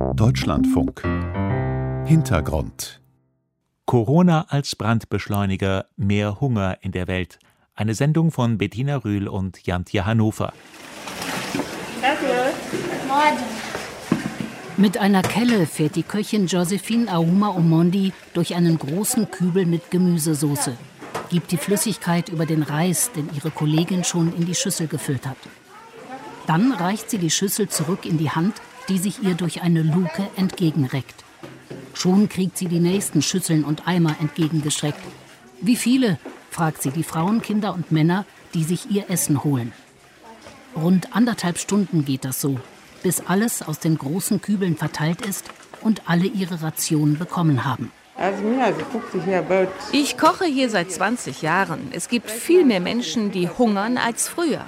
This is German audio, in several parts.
Deutschlandfunk. Hintergrund. Corona als Brandbeschleuniger, mehr Hunger in der Welt. Eine Sendung von Bettina Rühl und Jantje Hannover. Mit einer Kelle fährt die Köchin Josephine Aouma Omondi durch einen großen Kübel mit Gemüsesoße, gibt die Flüssigkeit über den Reis, den ihre Kollegin schon in die Schüssel gefüllt hat. Dann reicht sie die Schüssel zurück in die Hand, die sich ihr durch eine Luke entgegenreckt. Schon kriegt sie die nächsten Schüsseln und Eimer entgegengestreckt. Wie viele? Fragt sie die Frauen, Kinder und Männer, die sich ihr Essen holen. Rund 1,5 Stunden geht das so, bis alles aus den großen Kübeln verteilt ist und alle ihre Rationen bekommen haben. Ich koche hier seit 20 Jahren. Es gibt viel mehr Menschen, die hungern als früher.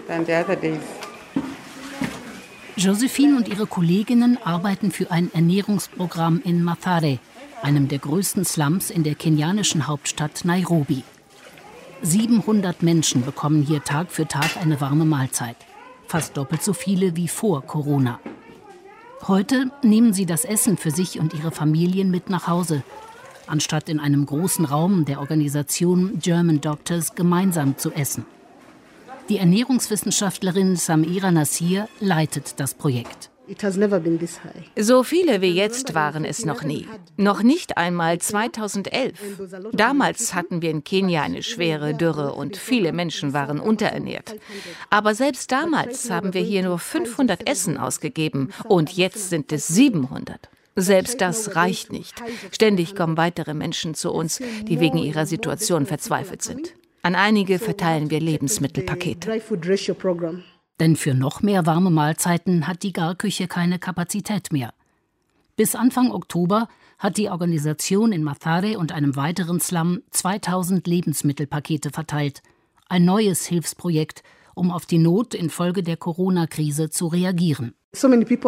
Josephine und ihre Kolleginnen arbeiten für ein Ernährungsprogramm in Mathare, einem der größten Slums in der kenianischen Hauptstadt Nairobi. 700 Menschen bekommen hier Tag für Tag eine warme Mahlzeit. Fast doppelt so viele wie vor Corona. Heute nehmen sie das Essen für sich und ihre Familien mit nach Hause, anstatt in einem großen Raum der Organisation German Doctors gemeinsam zu essen. Die Ernährungswissenschaftlerin Samira Nassir leitet das Projekt. So viele wie jetzt waren es noch nie. Noch nicht einmal 2011. Damals hatten wir in Kenia eine schwere Dürre und viele Menschen waren unterernährt. Aber selbst damals haben wir hier nur 500 Essen ausgegeben und jetzt sind es 700. Selbst das reicht nicht. Ständig kommen weitere Menschen zu uns, die wegen ihrer Situation verzweifelt sind. An einige verteilen wir Lebensmittelpakete. Denn für noch mehr warme Mahlzeiten hat die Garküche keine Kapazität mehr. Bis Anfang Oktober hat die Organisation in Mathare und einem weiteren Slum 2000 Lebensmittelpakete verteilt. Ein neues Hilfsprojekt, um auf die Not infolge der Corona-Krise zu reagieren. So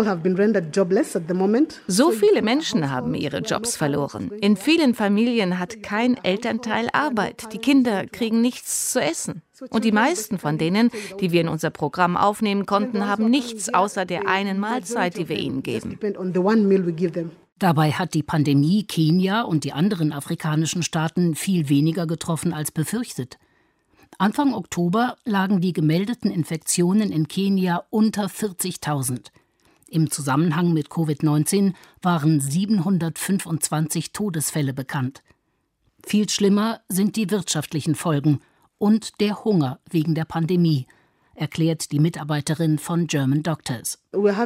viele Menschen haben ihre Jobs verloren. In vielen Familien hat kein Elternteil Arbeit. Die Kinder kriegen nichts zu essen. Und die meisten von denen, die wir in unser Programm aufnehmen konnten, haben nichts außer der einen Mahlzeit, die wir ihnen geben. Dabei hat die Pandemie Kenia und die anderen afrikanischen Staaten viel weniger getroffen als befürchtet. Anfang Oktober lagen die gemeldeten Infektionen in Kenia unter 40.000. Im Zusammenhang mit Covid-19 waren 725 Todesfälle bekannt. Viel schlimmer sind die wirtschaftlichen Folgen und der Hunger wegen der Pandemie, erklärt die Mitarbeiterin von German Doctors. Wir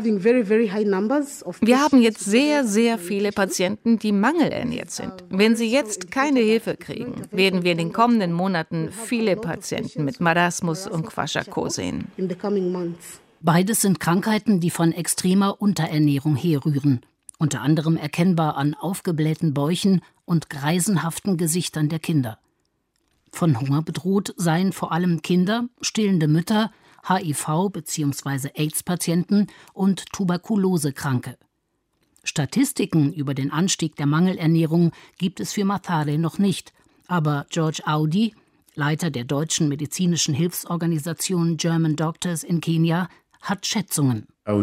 haben jetzt sehr, sehr viele Patienten, die mangelernährt sind. Wenn sie jetzt keine Hilfe kriegen, werden wir in den kommenden Monaten viele Patienten mit Marasmus und Kwashiorkor sehen. Beides sind Krankheiten, die von extremer Unterernährung herrühren, unter anderem erkennbar an aufgeblähten Bäuchen und greisenhaften Gesichtern der Kinder. Von Hunger bedroht seien vor allem Kinder, stillende Mütter, HIV- bzw. AIDS-Patienten und Tuberkulosekranke. Statistiken über den Anstieg der Mangelernährung gibt es für Mathare noch nicht, aber George Audi, Leiter der deutschen medizinischen Hilfsorganisation German Doctors in Kenia, hat Schätzungen.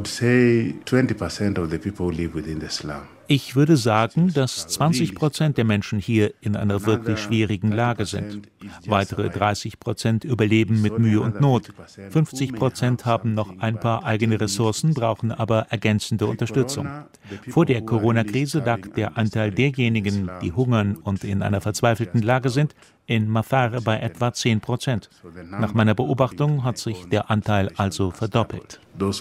Ich würde sagen, dass 20% der Menschen hier in einer wirklich schwierigen Lage sind. Weitere 30% überleben mit Mühe und Not. 50% haben noch ein paar eigene Ressourcen, brauchen aber ergänzende Unterstützung. Vor der Corona-Krise lag der Anteil derjenigen, die hungern und in einer verzweifelten Lage sind, in Mathare bei etwa 10%. Nach meiner Beobachtung hat sich der Anteil also verdoppelt.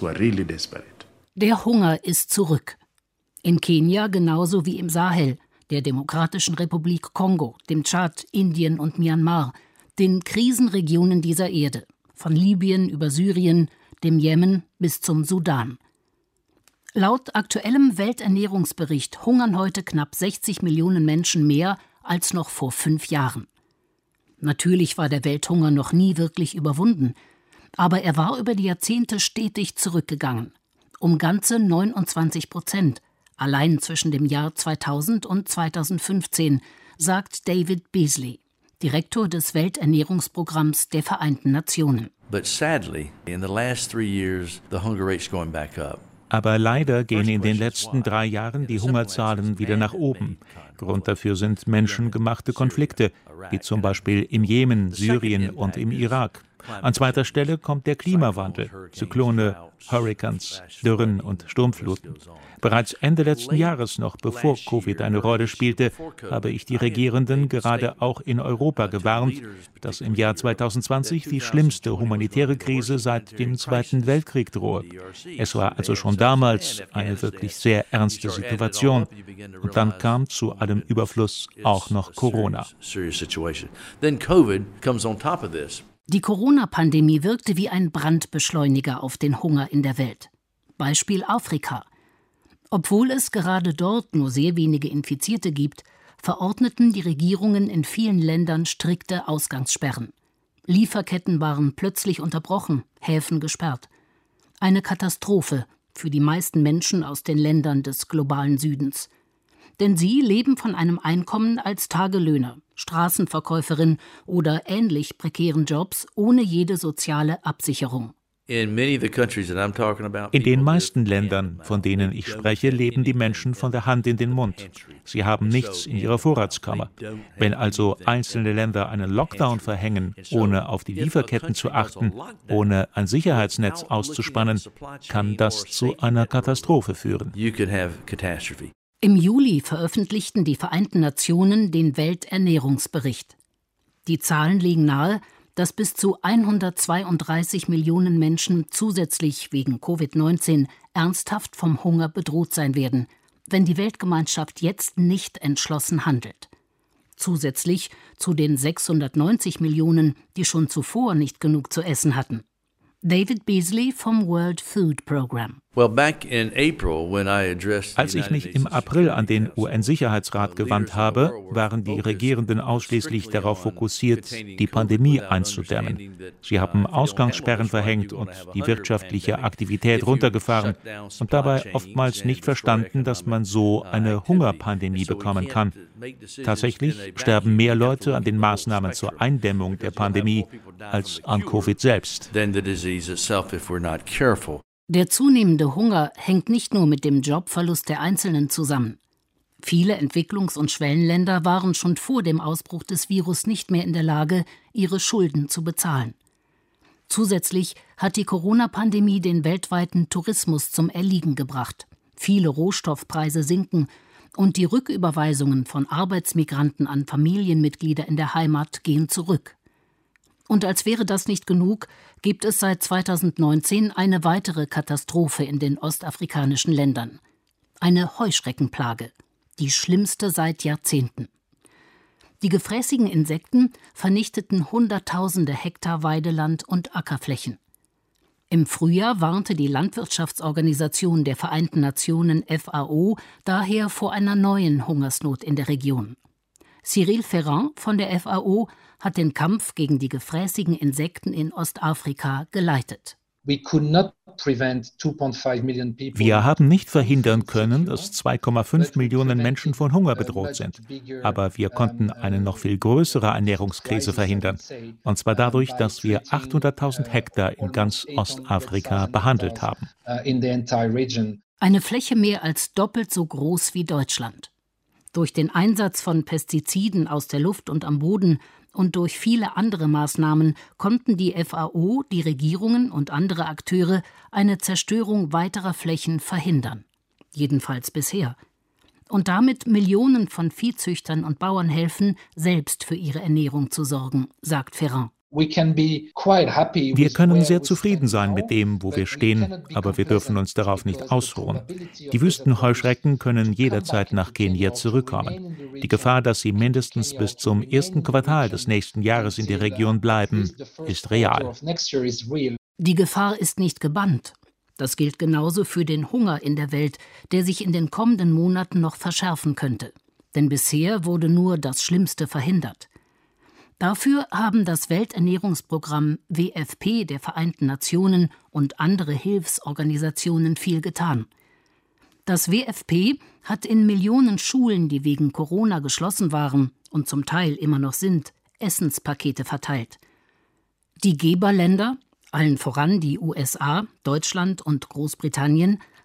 Der Hunger ist zurück. In Kenia genauso wie im Sahel, der Demokratischen Republik Kongo, dem Tschad, Indien und Myanmar, den Krisenregionen dieser Erde, von Libyen über Syrien, dem Jemen bis zum Sudan. Laut aktuellem Welternährungsbericht hungern heute knapp 60 Millionen Menschen mehr als noch vor 5 Jahren. Natürlich war der Welthunger noch nie wirklich überwunden, aber er war über die Jahrzehnte stetig zurückgegangen. Um ganze 29%, allein zwischen dem Jahr 2000 und 2015, sagt David Beasley, Direktor des Welternährungsprogramms der Vereinten Nationen. But sadly, in the last 3 years, the hunger rate's going back up. Aber leider gehen in den letzten 3 Jahren die Hungerzahlen wieder nach oben. Grund dafür sind menschengemachte Konflikte, wie zum Beispiel im Jemen, Syrien und im Irak. An zweiter Stelle kommt der Klimawandel, Zyklone, Hurrikans, Dürren und Sturmfluten. Bereits Ende letzten Jahres, noch bevor Covid eine Rolle spielte, habe ich die Regierenden gerade auch in Europa gewarnt, dass im Jahr 2020 die schlimmste humanitäre Krise seit dem Zweiten Weltkrieg drohe. Es war also schon damals eine wirklich sehr ernste Situation. Und dann kam zu allem Überfluss auch noch Corona. Die Corona-Pandemie wirkte wie ein Brandbeschleuniger auf den Hunger in der Welt. Beispiel Afrika. Obwohl es gerade dort nur sehr wenige Infizierte gibt, verordneten die Regierungen in vielen Ländern strikte Ausgangssperren. Lieferketten waren plötzlich unterbrochen, Häfen gesperrt. Eine Katastrophe für die meisten Menschen aus den Ländern des globalen Südens. Denn sie leben von einem Einkommen als Tagelöhner, Straßenverkäuferin oder ähnlich prekären Jobs ohne jede soziale Absicherung. In den meisten Ländern, von denen ich spreche, leben die Menschen von der Hand in den Mund. Sie haben nichts in ihrer Vorratskammer. Wenn also einzelne Länder einen Lockdown verhängen, ohne auf die Lieferketten zu achten, ohne ein Sicherheitsnetz auszuspannen, kann das zu einer Katastrophe führen. Im Juli veröffentlichten die Vereinten Nationen den Welternährungsbericht. Die Zahlen legen nahe, dass bis zu 132 Millionen Menschen zusätzlich wegen Covid-19 ernsthaft vom Hunger bedroht sein werden, wenn die Weltgemeinschaft jetzt nicht entschlossen handelt. Zusätzlich zu den 690 Millionen, die schon zuvor nicht genug zu essen hatten. David Beasley vom World Food Program. Als ich mich im April an den UN-Sicherheitsrat gewandt habe, waren die Regierenden ausschließlich darauf fokussiert, die Pandemie einzudämmen. Sie haben Ausgangssperren verhängt und die wirtschaftliche Aktivität runtergefahren und dabei oftmals nicht verstanden, dass man so eine Hungerpandemie bekommen kann. Tatsächlich sterben mehr Leute an den Maßnahmen zur Eindämmung der Pandemie als an Covid selbst. Der zunehmende Hunger hängt nicht nur mit dem Jobverlust der Einzelnen zusammen. Viele Entwicklungs- und Schwellenländer waren schon vor dem Ausbruch des Virus nicht mehr in der Lage, ihre Schulden zu bezahlen. Zusätzlich hat die Corona-Pandemie den weltweiten Tourismus zum Erliegen gebracht. Viele Rohstoffpreise sinken und die Rücküberweisungen von Arbeitsmigranten an Familienmitglieder in der Heimat gehen zurück. Und als wäre das nicht genug, gibt es seit 2019 eine weitere Katastrophe in den ostafrikanischen Ländern. Eine Heuschreckenplage, die schlimmste seit Jahrzehnten. Die gefräßigen Insekten vernichteten Hunderttausende Hektar Weideland und Ackerflächen. Im Frühjahr warnte die Landwirtschaftsorganisation der Vereinten Nationen FAO daher vor einer neuen Hungersnot in der Region. Cyril Ferrand von der FAO hat den Kampf gegen die gefräßigen Insekten in Ostafrika geleitet. Wir haben nicht verhindern können, dass 2,5 Millionen Menschen von Hunger bedroht sind. Aber wir konnten eine noch viel größere Ernährungskrise verhindern. Und zwar dadurch, dass wir 800.000 Hektar in ganz Ostafrika behandelt haben. Eine Fläche mehr als doppelt so groß wie Deutschland. Durch den Einsatz von Pestiziden aus der Luft und am Boden und durch viele andere Maßnahmen konnten die FAO, die Regierungen und andere Akteure eine Zerstörung weiterer Flächen verhindern. Jedenfalls bisher. Und damit Millionen von Viehzüchtern und Bauern helfen, selbst für ihre Ernährung zu sorgen, sagt Ferrand. Wir können sehr zufrieden sein mit dem, wo wir stehen, aber wir dürfen uns darauf nicht ausruhen. Die Wüstenheuschrecken können jederzeit nach Kenia zurückkommen. Die Gefahr, dass sie mindestens bis zum ersten Quartal des nächsten Jahres in der Region bleiben, ist real. Die Gefahr ist nicht gebannt. Das gilt genauso für den Hunger in der Welt, der sich in den kommenden Monaten noch verschärfen könnte. Denn bisher wurde nur das Schlimmste verhindert. Dafür haben das Welternährungsprogramm WFP der Vereinten Nationen und andere Hilfsorganisationen viel getan. Das WFP hat in Millionen Schulen, die wegen Corona geschlossen waren und zum Teil immer noch sind, Essenspakete verteilt. Die Geberländer, allen voran die USA, Deutschland und Großbritannien,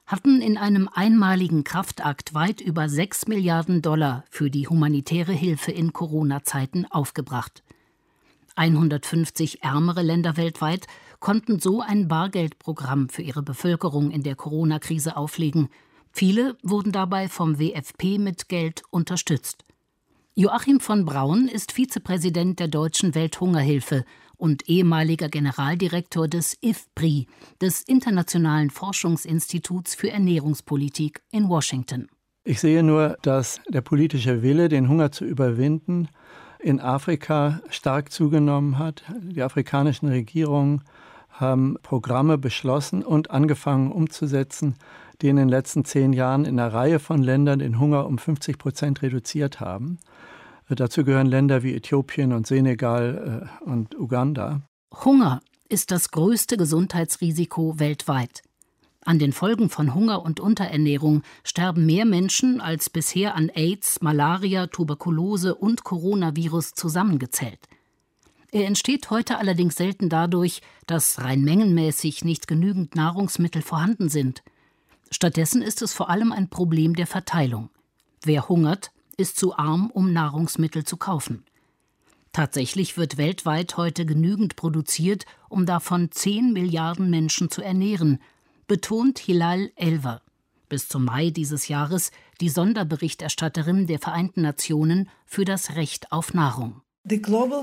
hatten in einem einmaligen Kraftakt weit über 6 Milliarden $ für die humanitäre Hilfe in Corona-Zeiten aufgebracht. 150 ärmere Länder weltweit konnten so ein Bargeldprogramm für ihre Bevölkerung in der Corona-Krise auflegen. Viele wurden dabei vom WFP mit Geld unterstützt. Joachim von Braun ist Vizepräsident der Deutschen Welthungerhilfe und ehemaliger Generaldirektor des IFPRI, des Internationalen Forschungsinstituts für Ernährungspolitik in Washington. Ich sehe nur, dass der politische Wille, den Hunger zu überwinden, in Afrika stark zugenommen hat. Die afrikanischen Regierungen haben Programme beschlossen und angefangen umzusetzen, die in den letzten 10 Jahren in einer Reihe von Ländern den Hunger um 50% reduziert haben. Dazu gehören Länder wie Äthiopien und Senegal und Uganda. Hunger ist das größte Gesundheitsrisiko weltweit. An den Folgen von Hunger und Unterernährung sterben mehr Menschen als bisher an AIDS, Malaria, Tuberkulose und Coronavirus zusammengezählt. Er entsteht heute allerdings selten dadurch, dass rein mengenmäßig nicht genügend Nahrungsmittel vorhanden sind. Stattdessen ist es vor allem ein Problem der Verteilung. Wer hungert, ist zu arm, um Nahrungsmittel zu kaufen. Tatsächlich wird weltweit heute genügend produziert, um davon 10 Milliarden Menschen zu ernähren, betont Hilal Elver, bis zum Mai dieses Jahres die Sonderberichterstatterin der Vereinten Nationen für das Recht auf Nahrung. Es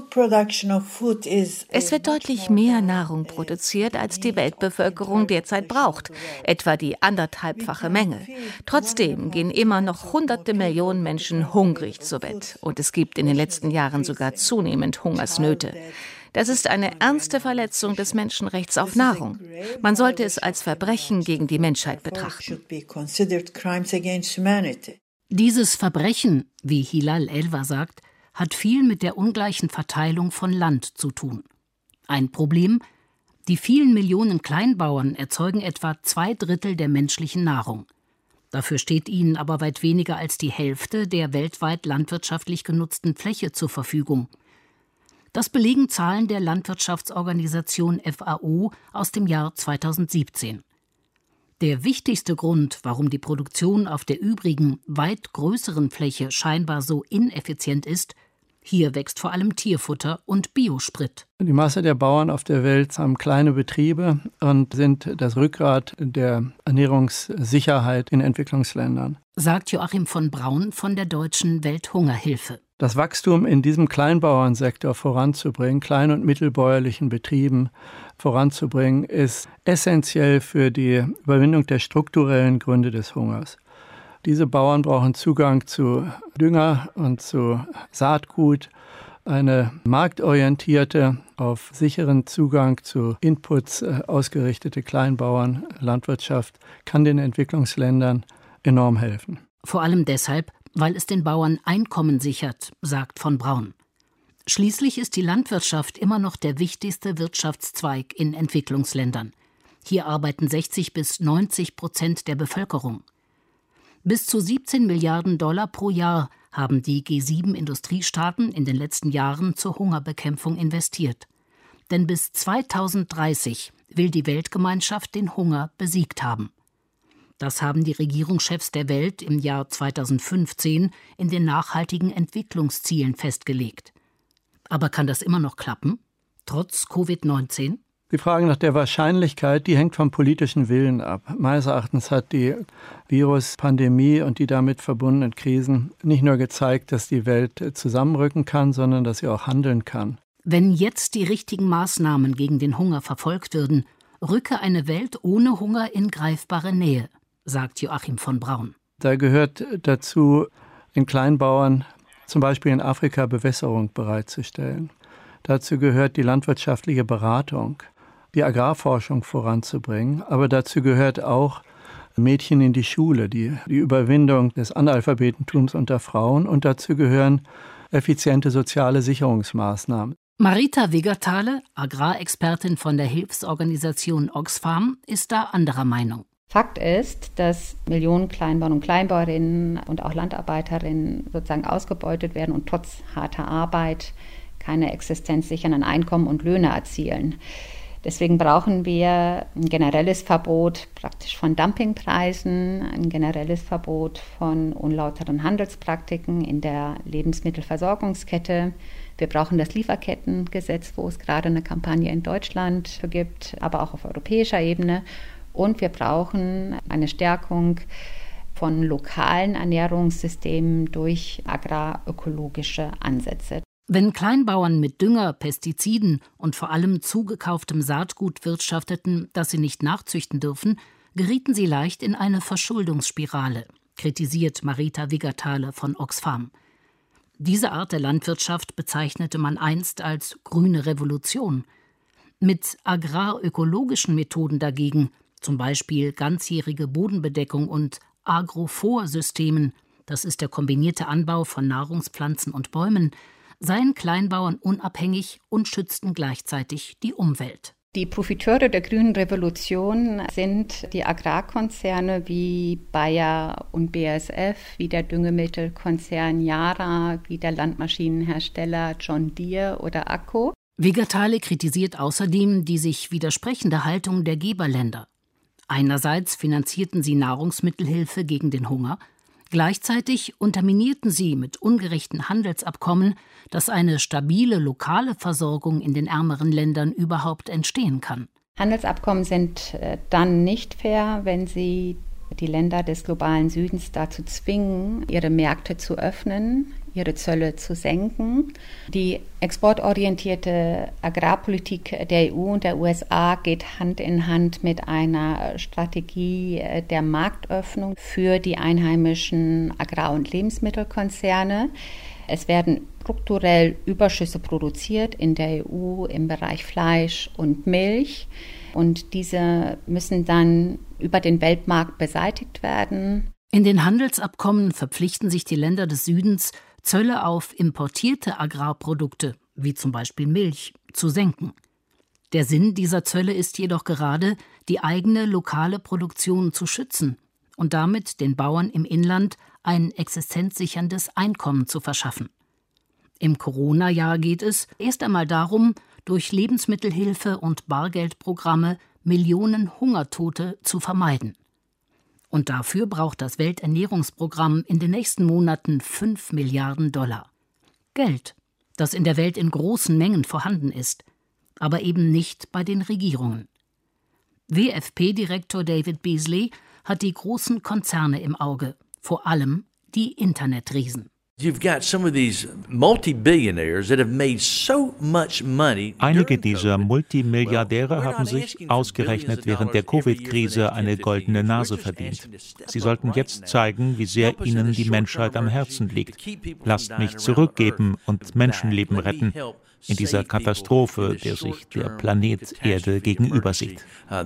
wird deutlich mehr Nahrung produziert, als die Weltbevölkerung derzeit braucht, etwa die 1,5-fache Menge. Trotzdem gehen immer noch hunderte Millionen Menschen hungrig zu Bett. Und es gibt in den letzten Jahren sogar zunehmend Hungersnöte. Das ist eine ernste Verletzung des Menschenrechts auf Nahrung. Man sollte es als Verbrechen gegen die Menschheit betrachten. Dieses Verbrechen, wie Hilal Elver sagt, hat viel mit der ungleichen Verteilung von Land zu tun. Ein Problem: die vielen Millionen Kleinbauern erzeugen etwa 2/3 der menschlichen Nahrung. Dafür steht ihnen aber weit weniger als die Hälfte der weltweit landwirtschaftlich genutzten Fläche zur Verfügung. Das belegen Zahlen der Landwirtschaftsorganisation FAO aus dem Jahr 2017. Der wichtigste Grund, warum die Produktion auf der übrigen, weit größeren Fläche scheinbar so ineffizient ist: hier wächst vor allem Tierfutter und Biosprit. Die Masse der Bauern auf der Welt haben kleine Betriebe und sind das Rückgrat der Ernährungssicherheit in Entwicklungsländern, sagt Joachim von Braun von der Deutschen Welthungerhilfe. Das Wachstum in diesem Kleinbauernsektor voranzubringen, klein- und mittelbäuerlichen Betrieben voranzubringen, ist essentiell für die Überwindung der strukturellen Gründe des Hungers. Diese Bauern brauchen Zugang zu Dünger und zu Saatgut, eine marktorientierte, auf sicheren Zugang zu Inputs ausgerichtete Kleinbauernlandwirtschaft kann den Entwicklungsländern enorm helfen. Vor allem deshalb, weil es den Bauern Einkommen sichert, sagt von Braun. Schließlich ist die Landwirtschaft immer noch der wichtigste Wirtschaftszweig in Entwicklungsländern. Hier arbeiten 60-90% der Bevölkerung. Bis zu 17 Milliarden $ pro Jahr haben die G7-Industriestaaten in den letzten Jahren zur Hungerbekämpfung investiert. Denn bis 2030 will die Weltgemeinschaft den Hunger besiegt haben. Das haben die Regierungschefs der Welt im Jahr 2015 in den nachhaltigen Entwicklungszielen festgelegt. Aber kann das immer noch klappen, trotz Covid-19? Die Frage nach der Wahrscheinlichkeit, die hängt vom politischen Willen ab. Meines Erachtens hat die Viruspandemie und die damit verbundenen Krisen nicht nur gezeigt, dass die Welt zusammenrücken kann, sondern dass sie auch handeln kann. Wenn jetzt die richtigen Maßnahmen gegen den Hunger verfolgt würden, rücke eine Welt ohne Hunger in greifbare Nähe, sagt Joachim von Braun. Da gehört dazu, den Kleinbauern zum Beispiel in Afrika Bewässerung bereitzustellen. Dazu gehört die landwirtschaftliche Beratung, die Agrarforschung voranzubringen. Aber dazu gehört auch Mädchen in die Schule, die Überwindung des Analphabetentums unter Frauen. Und dazu gehören effiziente soziale Sicherungsmaßnahmen. Marita Wiggertale, Agrarexpertin von der Hilfsorganisation Oxfam, ist da anderer Meinung. Fakt ist, dass Millionen Kleinbauern und Kleinbäuerinnen und auch Landarbeiterinnen sozusagen ausgebeutet werden und trotz harter Arbeit keine existenzsichernden Einkommen und Löhne erzielen. Deswegen brauchen wir ein generelles Verbot praktisch von Dumpingpreisen, ein generelles Verbot von unlauteren Handelspraktiken in der Lebensmittelversorgungskette. Wir brauchen das Lieferkettengesetz, wo es gerade eine Kampagne in Deutschland für gibt, aber auch auf europäischer Ebene. Und wir brauchen eine Stärkung von lokalen Ernährungssystemen durch agrarökologische Ansätze. Wenn Kleinbauern mit Dünger, Pestiziden und vor allem zugekauftem Saatgut wirtschafteten, das sie nicht nachzüchten dürfen, gerieten sie leicht in eine Verschuldungsspirale, kritisiert Marita Wiggerthaler von Oxfam. Diese Art der Landwirtschaft bezeichnete man einst als grüne Revolution. Mit agrarökologischen Methoden dagegen, zum Beispiel ganzjährige Bodenbedeckung und Agroforsystemen, das ist der kombinierte Anbau von Nahrungspflanzen und Bäumen, seien Kleinbauern unabhängig und schützten gleichzeitig die Umwelt. Die Profiteure der grünen Revolution sind die Agrarkonzerne wie Bayer und BASF, wie der Düngemittelkonzern Yara, wie der Landmaschinenhersteller John Deere oder AGCO. Wiggerthaler kritisiert außerdem die sich widersprechende Haltung der Geberländer. Einerseits finanzierten sie Nahrungsmittelhilfe gegen den Hunger, gleichzeitig unterminierten sie mit ungerechten Handelsabkommen, dass eine stabile lokale Versorgung in den ärmeren Ländern überhaupt entstehen kann. Handelsabkommen sind dann nicht fair, wenn sie die Länder des globalen Südens dazu zwingen, ihre Märkte zu öffnen, ihre Zölle zu senken. Die exportorientierte Agrarpolitik der EU und der USA geht Hand in Hand mit einer Strategie der Marktöffnung für die einheimischen Agrar- und Lebensmittelkonzerne. Es werden strukturell Überschüsse produziert in der EU im Bereich Fleisch und Milch. Und diese müssen dann über den Weltmarkt beseitigt werden. In den Handelsabkommen verpflichten sich die Länder des Südens, Zölle auf importierte Agrarprodukte, wie zum Beispiel Milch, zu senken. Der Sinn dieser Zölle ist jedoch gerade, die eigene lokale Produktion zu schützen und damit den Bauern im Inland ein existenzsicherndes Einkommen zu verschaffen. Im Corona-Jahr geht es erst einmal darum, durch Lebensmittelhilfe und Bargeldprogramme Millionen Hungertote zu vermeiden. Und dafür braucht das Welternährungsprogramm in den nächsten Monaten $5 Milliarden. Geld, das in der Welt in großen Mengen vorhanden ist, aber eben nicht bei den Regierungen. WFP-Direktor David Beasley hat die großen Konzerne im Auge, vor allem die Internetriesen. Einige dieser Multimilliardäre haben sich ausgerechnet während der Covid-Krise eine goldene Nase verdient. Sie sollten jetzt zeigen, wie sehr ihnen die Menschheit am Herzen liegt. Lasst mich zurückgeben und Menschenleben retten in dieser Katastrophe, der sich der Planet Erde gegenüber sieht.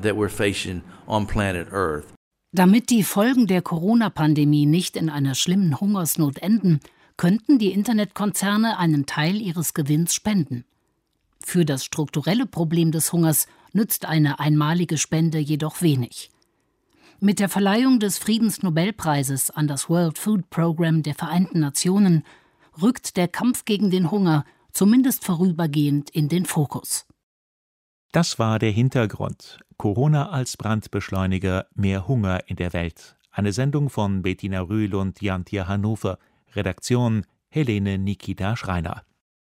Damit die Folgen der Corona-Pandemie nicht in einer schlimmen Hungersnot enden, könnten die Internetkonzerne einen Teil ihres Gewinns spenden. Für das strukturelle Problem des Hungers nützt eine einmalige Spende jedoch wenig. Mit der Verleihung des Friedensnobelpreises an das World Food Programme der Vereinten Nationen rückt der Kampf gegen den Hunger zumindest vorübergehend in den Fokus. Das war der Hintergrund. Corona als Brandbeschleuniger, mehr Hunger in der Welt. Eine Sendung von Bettina Rühl und Jantje Hannover. Redaktion Helene Nikita Schreiner.